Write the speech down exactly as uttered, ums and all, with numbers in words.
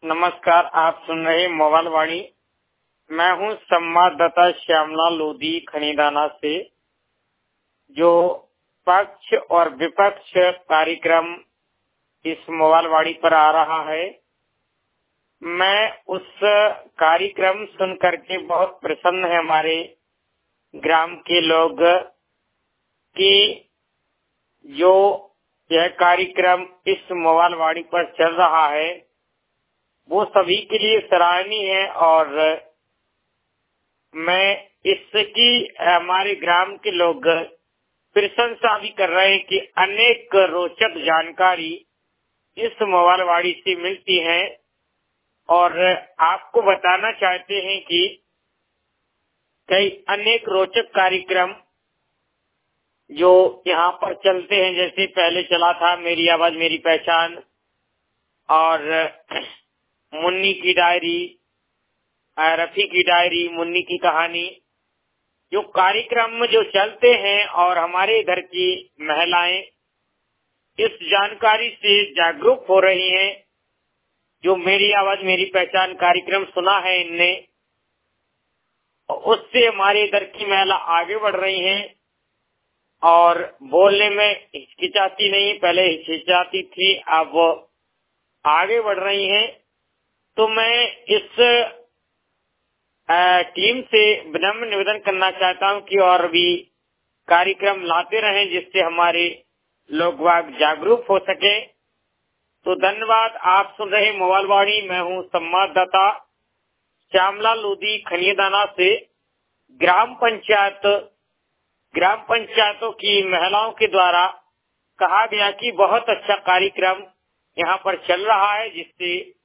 नमस्कार, आप सुन रहे मोबाइल वाणी। मैं हूं संवाददाता श्यामला लोधी खनीदाना से। जो पक्ष और विपक्ष कार्यक्रम इस मोबाइल वाणी पर आ रहा है, मैं उस कार्यक्रम सुन करके बहुत प्रसन्न है हमारे ग्राम के लोग कि जो यह कार्यक्रम इस मोबाइल वाणी पर चल रहा है वो सभी के लिए सराहनीय है। और मैं इसकी हमारे ग्राम के लोग प्रशंसा भी कर रहे हैं कि अनेक रोचक जानकारी इस मोबाइल वाणी से मिलती है। और आपको बताना चाहते हैं कि कई अनेक रोचक कार्यक्रम जो यहाँ पर चलते हैं, जैसे पहले चला था मेरी आवाज मेरी पहचान और मुन्नी की डायरी, रफी की डायरी, मुन्नी की कहानी, जो कार्यक्रम जो चलते हैं और हमारे इधर की महिलाएं इस जानकारी से जागरूक हो रही हैं। जो मेरी आवाज मेरी पहचान कार्यक्रम सुना है इनने, उससे हमारे इधर की महिला आगे बढ़ रही हैं और बोलने में हिचकिचाती नहीं, पहले हिचकिचाती थी, अब वो आगे बढ़ रही हैं। तो मैं इस टीम से विनम्र निवेदन करना चाहता हूं कि और भी कार्यक्रम लाते रहें जिससे हमारे लोग वाग जागरूक हो सके। तो धन्यवाद। आप सुन रहे मोबाइल वाणी। मैं हूं संवाददाता श्यामला लोधी खनीदाना से। ग्राम पंचायत ग्राम पंचायतों की महिलाओं के द्वारा कहा गया कि बहुत अच्छा कार्यक्रम यहाँ पर चल रहा है, जिससे